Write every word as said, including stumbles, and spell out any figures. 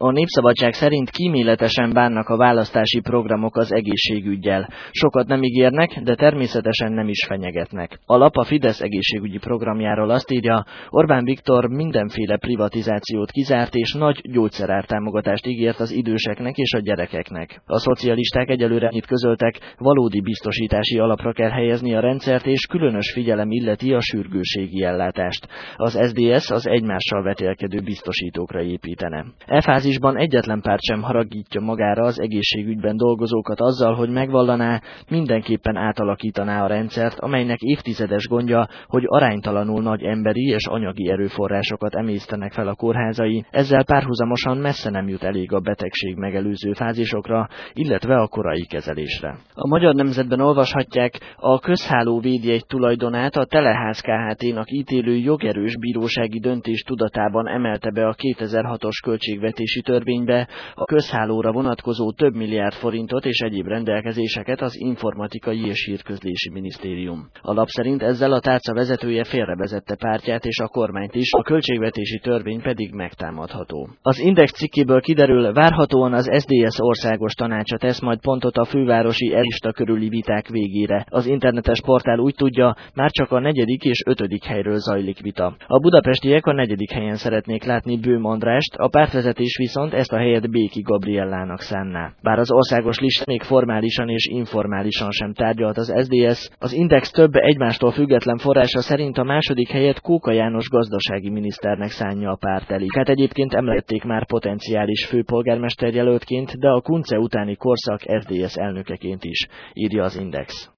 A Népszabadság szerint kíméletesen bánnak a választási programok az egészségüggyel. Sokat nem ígérnek, de természetesen nem is fenyegetnek. A lap a Fidesz egészségügyi programjáról azt írja, Orbán Viktor mindenféle privatizációt kizárt és nagy gyógyszerártámogatást ígért az időseknek és a gyerekeknek. A szocialisták egyelőre itt közöltek, valódi biztosítási alapra kell helyezni a rendszert, és különös figyelem illeti a sürgősségi ellátást. Az es zé dé es az egymással vetélkedő biztosítókra építene. E fázisban egyetlen párt sem haragítja magára az egészségügyben dolgozókat azzal, hogy megvallaná, mindenképpen átalakítaná a rendszert, amelynek évtizedes gondja, hogy aránytalanul nagy emberi és anyagi erőforrásokat emésztenek fel a kórházai, ezzel párhuzamosan messze nem jut elég a betegség megelőző fázisokra, illetve a korai kezelésre. A Magyar Nemzetben olvashatják, a közháló védi egy tulajdonát a Teleház Kft-nak ítélő jogerős bírósági döntés tudatában emelte be a kétezer-hatos költségvetési törvénybe a közhálóra vonatkozó több milliárd forintot és egyéb rendelkezéseket az Informatikai és Hírközlési Minisztérium. A lap szerint ezzel a tárca vezetője félrevezette pártját és a kormányt is, a költségvetési törvény pedig megtámadható. Az Index cikkéből kiderül, várhatóan az es zé dé es országos tanácsa tesz majd pontot a fővárosi elista körüli viták végére. Az internetes portál úgy tudja, már csak a negyedik és ötödik helyről zajlik vita. A budapestiek a negyedik helyen szeretnék látni Böhm Andrást, a pártvezetés viszont ezt a helyet Béki Gabriellának szánná. Bár az országos lista még formálisan és informálisan sem tárgyalt az es zé dé es, az Index több egymástól független forrása szerint a második helyet Kóka János gazdasági miniszternek szánja a párt elé. Hát egyébként említették már potenciális főpolgármesterjelöltként, de a Kunce utáni korszak es zé dé es elnökeként is, írja az Index.